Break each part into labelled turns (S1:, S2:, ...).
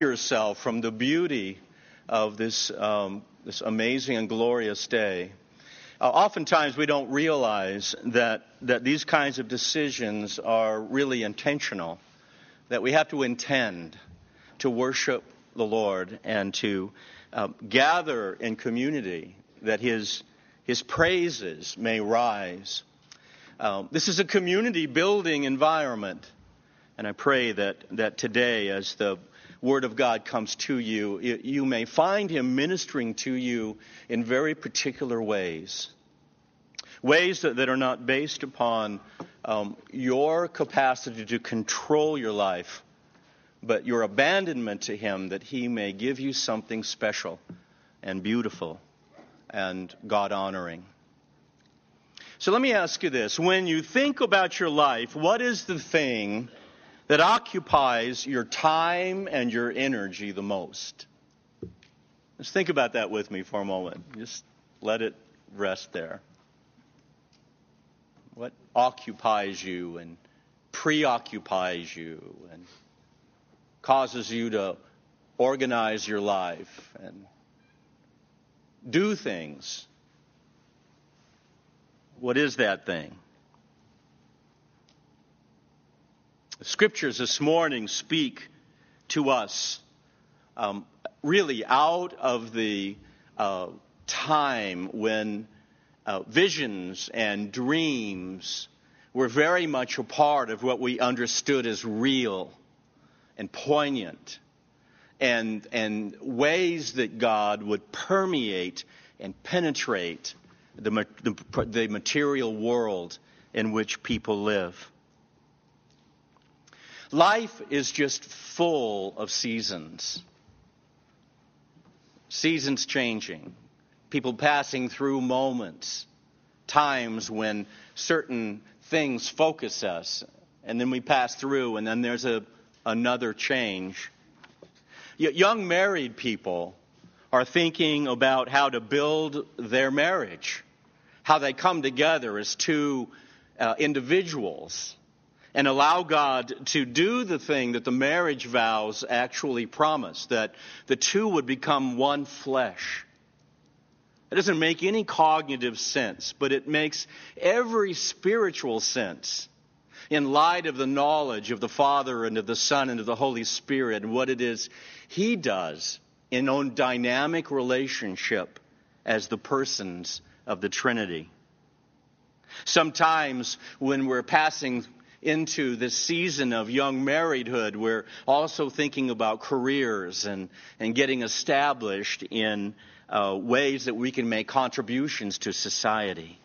S1: yourself from the beauty of this amazing and glorious day. Oftentimes we don't realize that these kinds of decisions are really intentional, that we have to intend to worship the Lord and to gather in community, that His praises may rise. This is a community building environment, and I pray that today, as the Word of God comes to you, you may find Him ministering to you in very particular ways. Ways that are not based upon your capacity to control your life, but your abandonment to Him, that He may give you something special and beautiful and God-honoring. So let me ask you this. When you think about your life, what is the thing that occupies your time and your energy the most? Let's think about that with me for a moment. Just let it rest there. What occupies you and preoccupies you and causes you to organize your life and do things? What is that thing? The Scriptures this morning speak to us really out of the time when visions and dreams were very much a part of what we understood as real and poignant, and ways that God would permeate and penetrate the material world in which people live. Life is just full of seasons. Seasons changing. People passing through moments. Times when certain things focus us. And then we pass through, and then there's another change. Young married people are thinking about how to build their marriage. How they come together as two individuals. And allow God to do the thing that the marriage vows actually promise, that the two would become one flesh. It doesn't make any cognitive sense, but it makes every spiritual sense in light of the knowledge of the Father and of the Son and of the Holy Spirit and what it is He does in a dynamic relationship as the persons of the Trinity. Sometimes when we're passing into this season of young marriedhood, we're also thinking about careers and getting established in ways that we can make contributions to society.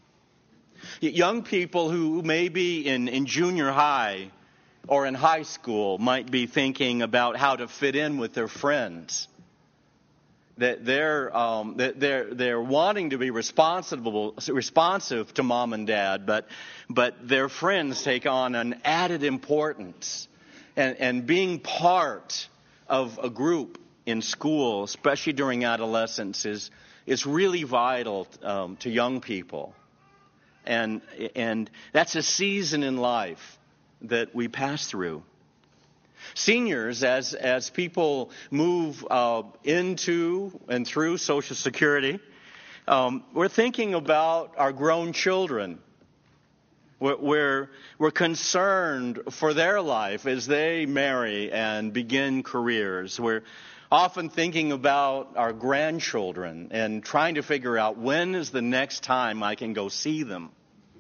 S1: Young people who may be in junior high or in high school might be thinking about how to fit in with their friends. That they're wanting to be responsive to mom and dad, but their friends take on an added importance, and being part of a group in school, especially during adolescence, is really vital to young people, and that's a season in life that we pass through. Seniors, as people move into and through Social Security, we're thinking about our grown children. We're concerned for their life as they marry and begin careers. We're often thinking about our grandchildren and trying to figure out when is the next time I can go see them.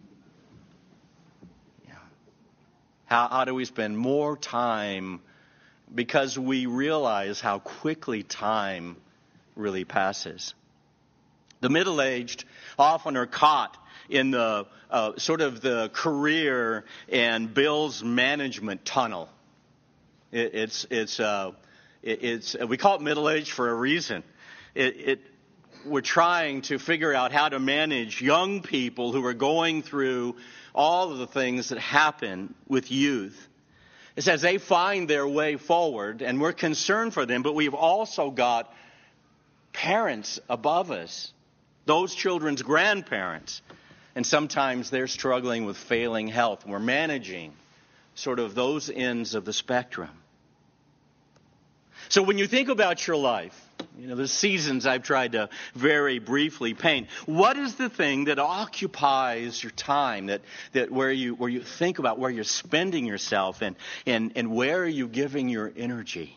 S1: How do we spend more time? Because we realize how quickly time really passes. The middle-aged often are caught in the sort of the career and bills management tunnel. It's we call it middle-aged for a reason. We're trying to figure out how to manage young people who are going through all of the things that happen with youth. It says they find their way forward, and we're concerned for them, but we've also got parents above us, those children's grandparents, and sometimes they're struggling with failing health. We're managing sort of those ends of the spectrum. So when you think about your life, the seasons I've tried to very briefly paint, what is the thing that occupies your time, that where you think about where you're spending yourself and where are you giving your energy?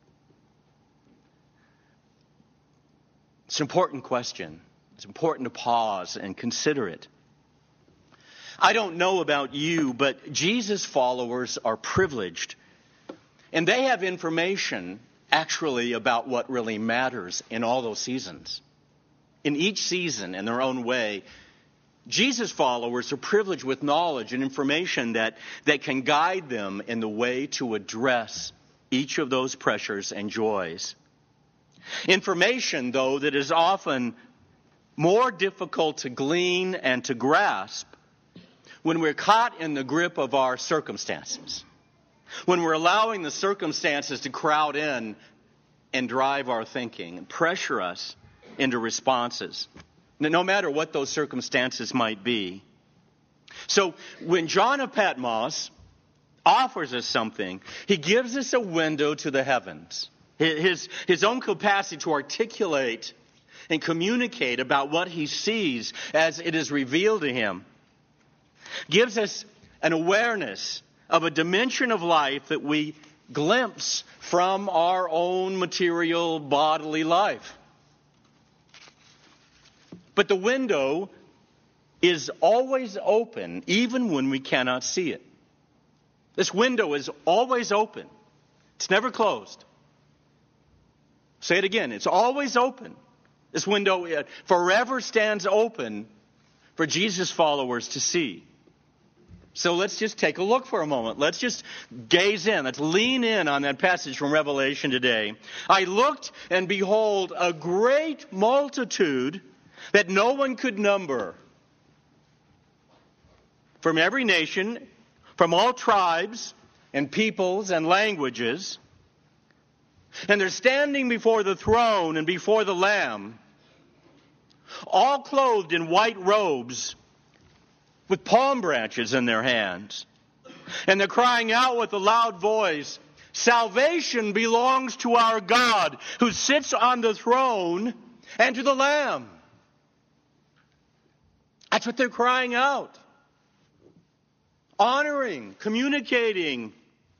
S1: It's an important question. It's important to pause and consider it. I don't know about you, but Jesus followers are privileged. And they have information actually about what really matters in all those seasons. In each season, in their own way, Jesus followers are privileged with knowledge and information that can guide them in the way to address each of those pressures and joys. Information, though, that is often more difficult to glean and to grasp when we're caught in the grip of our circumstances. When we're allowing the circumstances to crowd in and drive our thinking and pressure us into responses, no matter what those circumstances might be. So when John of Patmos offers us something, he gives us a window to the heavens. His own capacity to articulate and communicate about what he sees as it is revealed to him gives us an awareness of a dimension of life that we glimpse from our own material bodily life. But the window is always open, even when we cannot see it. This window is always open. It's never closed. Say it again. It's always open. This window forever stands open for Jesus followers to see. So let's just take a look for a moment. Let's just gaze in. Let's lean in on that passage from Revelation today. I looked, and behold, a great multitude that no one could number, from every nation, from all tribes and peoples and languages. And they're standing before the throne and before the Lamb, all clothed in white robes, with palm branches in their hands. And they're crying out with a loud voice, "Salvation belongs to our God who sits on the throne and to the Lamb." That's what they're crying out. Honoring, communicating.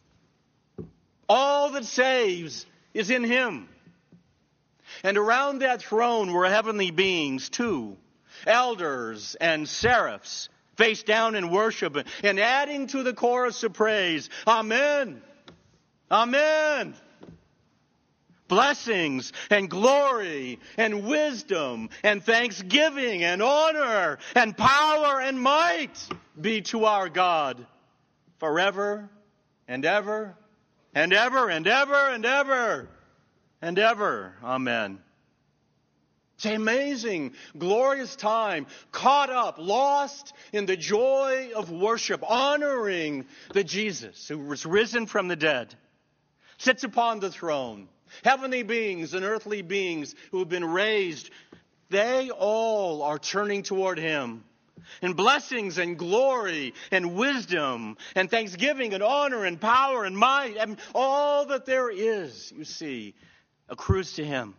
S1: All that saves is in Him. And around that throne were heavenly beings too, elders and seraphs, face down in worship and adding to the chorus of praise, Amen, Amen. Blessings and glory and wisdom and thanksgiving and honor and power and might be to our God forever and ever and ever and ever and ever and ever. Amen. It's an amazing, glorious time, caught up, lost in the joy of worship, honoring the Jesus who was risen from the dead, sits upon the throne. Heavenly beings and earthly beings who have been raised, they all are turning toward Him. And blessings and glory and wisdom and thanksgiving and honor and power and might and all that there is, you see, accrues to Him.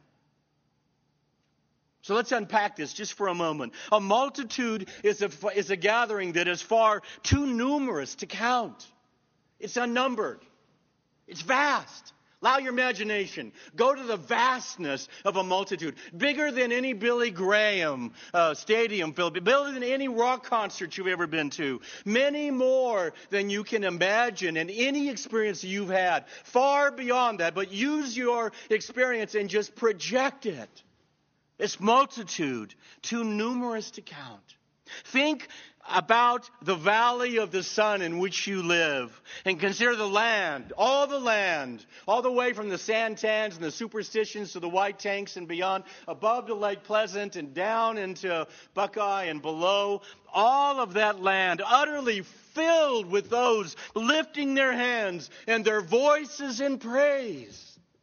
S1: So let's unpack this just for a moment. A multitude is a gathering that is far too numerous to count. It's unnumbered. It's vast. Allow your imagination. Go to the vastness of a multitude. Bigger than any Billy Graham stadium filled. Bigger than any rock concert you've ever been to. Many more than you can imagine and any experience you've had. Far beyond that. But use your experience and just project it. This multitude, too numerous to count. Think about the valley of the sun in which you live and consider the land, all the way from the Santans and the Superstitions to the White Tanks and beyond, above to Lake Pleasant and down into Buckeye and below. All of that land utterly filled with those lifting their hands and their voices in praise.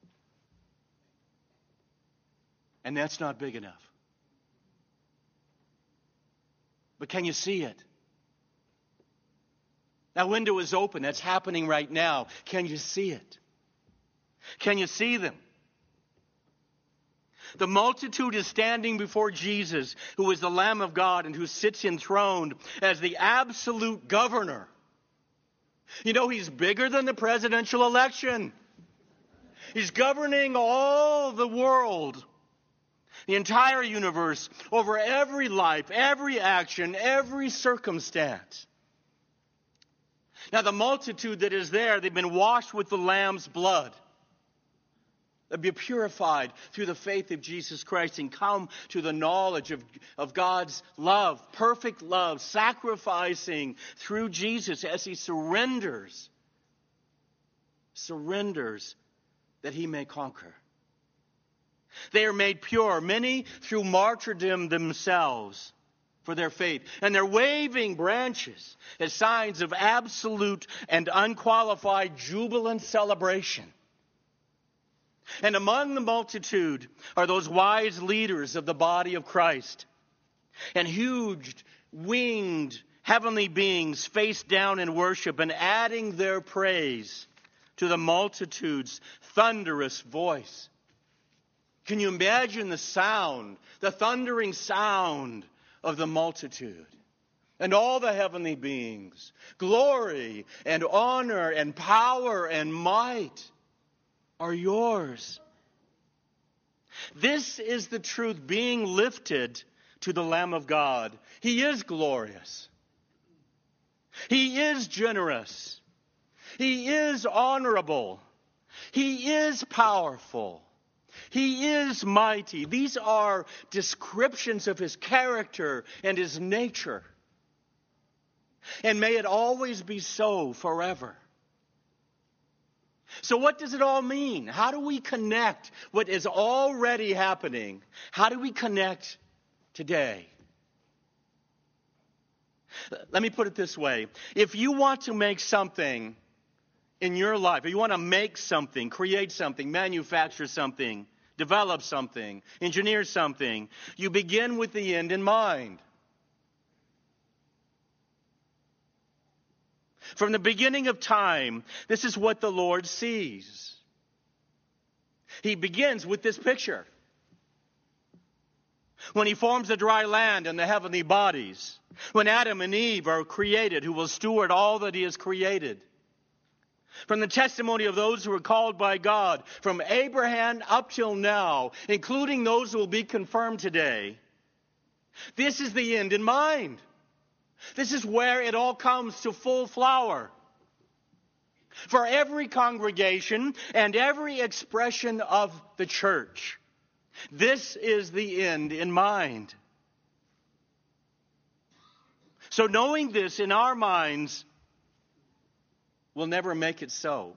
S1: And that's not big enough. But can you see it? That window is open. That's happening right now. Can you see it? Can you see them? The multitude is standing before Jesus, who is the Lamb of God and who sits enthroned as the absolute governor. You know, he's bigger than the presidential election. He's governing all the world, the entire universe, over every life, every action, every circumstance. Now, the multitude that is there, they've been washed with the Lamb's blood. They'll be purified through the faith of Jesus Christ and come to the knowledge of God's love, perfect love, sacrificing through Jesus as he surrenders that he may conquer. They are made pure, many through martyrdom themselves for their faith. And they're waving branches as signs of absolute and unqualified jubilant celebration. And among the multitude are those wise leaders of the body of Christ. And huge, winged, heavenly beings face down in worship and adding their praise to the multitude's thunderous voice. Can you imagine the sound, the thundering sound of the multitude? And all the heavenly beings, glory and honor and power and might are yours. This is the truth being lifted to the Lamb of God. He is glorious. He is generous. He is honorable. He is powerful. He is mighty. These are descriptions of his character and his nature. And may it always be so forever. So what does it all mean? How do we connect what is already happening? How do we connect today? Let me put it this way. If you want to make something in your life, if you want to make something, create something, manufacture something, develop something, engineer something, you begin with the end in mind. From the beginning of time, this is what the Lord sees. He begins with this picture. When he forms the dry land and the heavenly bodies, when Adam and Eve are created, who will steward all that he has created. From the testimony of those who are called by God, from Abraham up till now, including those who will be confirmed today, this is the end in mind. This is where it all comes to full flower. For every congregation and every expression of the church, this is the end in mind. So knowing this in our minds will never make it so.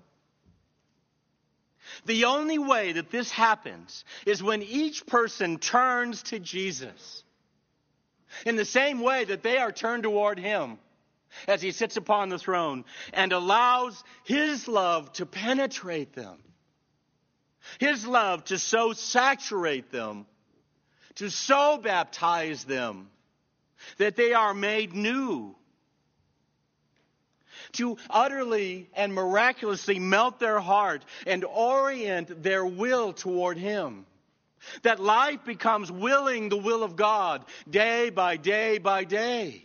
S1: The only way that this happens is when each person turns to Jesus. In the same way that they are turned toward him as he sits upon the throne and allows his love to penetrate them. His love to so saturate them, to so baptize them that they are made new. To utterly and miraculously melt their heart and orient their will toward him. That life becomes willing the will of God day by day by day.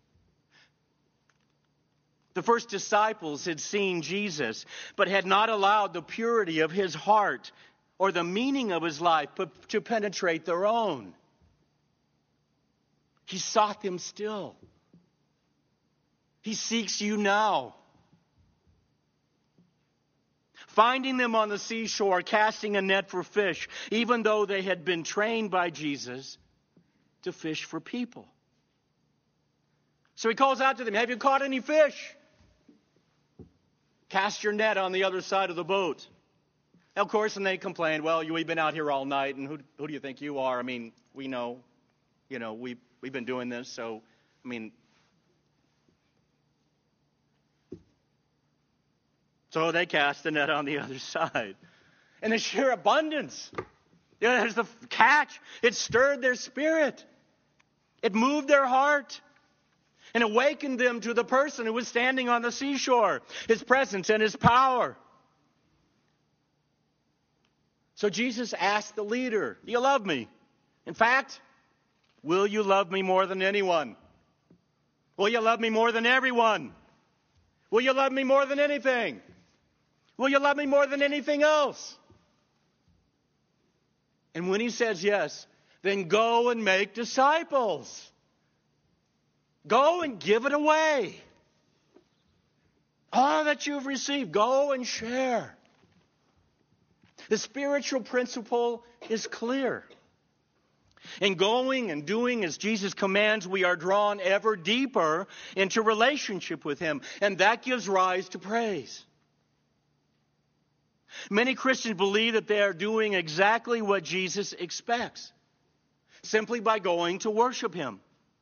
S1: The first disciples had seen Jesus, but had not allowed the purity of his heart or the meaning of his life to penetrate their own. He sought them still. He seeks you now. Finding them on the seashore, casting a net for fish, even though they had been trained by Jesus to fish for people. So he calls out to them, have you caught any fish? Cast your net on the other side of the boat. And of course, and they complained, well, we've been out here all night, and who do you think you are? I mean, we know, we've been doing this, so, I mean. So they cast the net on the other side. And the sheer abundance. There's the catch. It stirred their spirit. It moved their heart. And awakened them to the person who was standing on the seashore. His presence and his power. So Jesus asked the leader, do you love me? In fact, will you love me more than anyone? Will you love me more than everyone? Will you love me more than anything? Will you love me more than anything else? And when he says yes, then go and make disciples. Go and give it away. All that you've received, go and share. The spiritual principle is clear. In going and doing as Jesus commands, we are drawn ever deeper into relationship with Him, and that gives rise to praise. Many Christians believe that they are doing exactly what Jesus expects, simply by going to worship Him,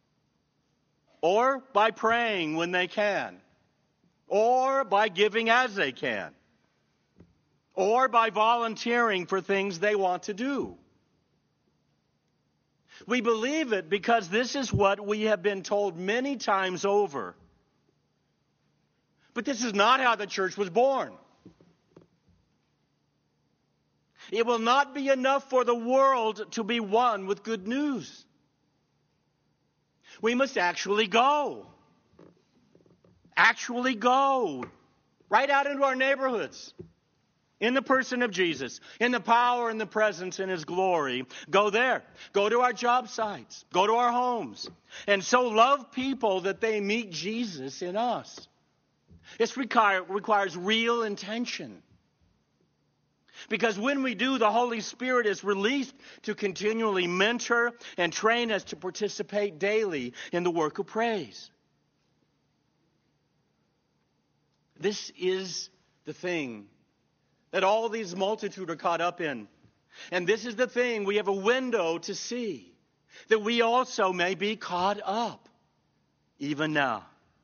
S1: or by praying when they can, or by giving as they can, or by volunteering for things they want to do. We believe it because this is what we have been told many times over. But this is not how the church was born. It will not be enough for the world to be won with good news. We must actually go. Actually go. Right out into our neighborhoods. In the person of Jesus. In the power and the presence and His glory. Go there. Go to our job sites. Go to our homes. And so love people that they meet Jesus in us. This requires real intention. Because when we do, the Holy Spirit is released to continually mentor and train us to participate daily in the work of praise. This is the thing that all these multitude are caught up in. And this is the thing we have a window to see, that we also may be caught up, even now.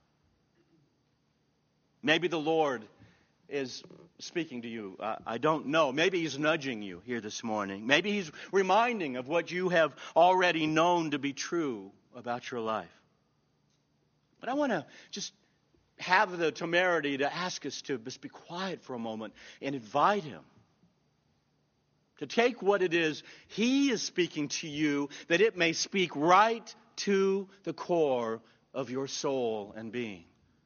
S1: Maybe the Lord is speaking to you. I don't know. Maybe He's nudging you here this morning. Maybe He's reminding of what you have already known to be true about your life. But I want to just have the temerity to ask us to just be quiet for a moment and invite Him to take what it is He is speaking to you, that it may speak right to the core of your soul and being.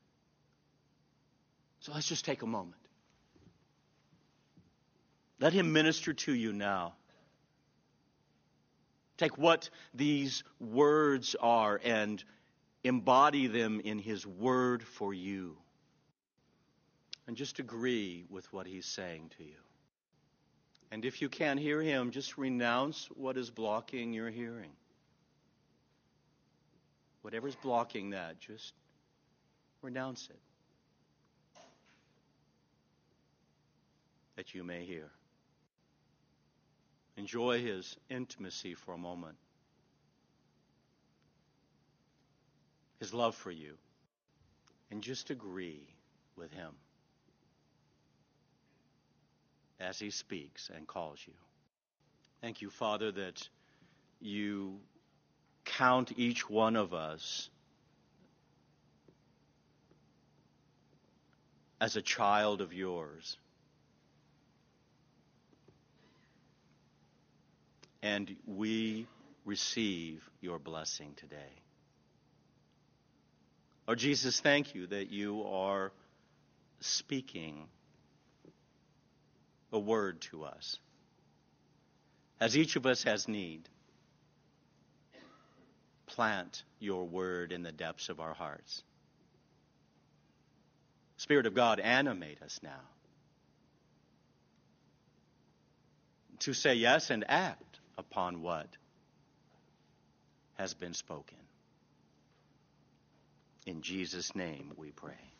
S1: So let's just take a moment. Let Him minister to you now. Take what these words are and embody them in His word for you. And just agree with what He's saying to you. And if you can't hear Him, just renounce what is blocking your hearing. Whatever's blocking that, just renounce it. That you may hear. Enjoy His intimacy for a moment. His love for you. And just agree with Him as He speaks and calls you. Thank you, Father, that you count each one of us as a child of yours. And we receive your blessing today. Lord Jesus, thank you that you are speaking a word to us. As each of us has need, plant your word in the depths of our hearts. Spirit of God, animate us now to say yes and act upon what has been spoken. In Jesus' name we pray.